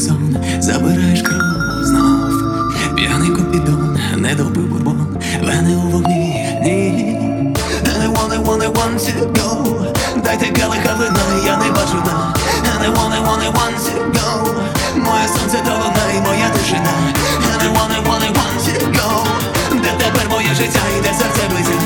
унісон, забираєш кров знов. П'яний купідон, не допив бурбон, вени у вогні, ні. And I want to go. Дайте келиха вина, я не бачу дна. And I want to go. Моє сонце то вона і моя тишина. And I want to go. Де тепер моє життя і де серце близько.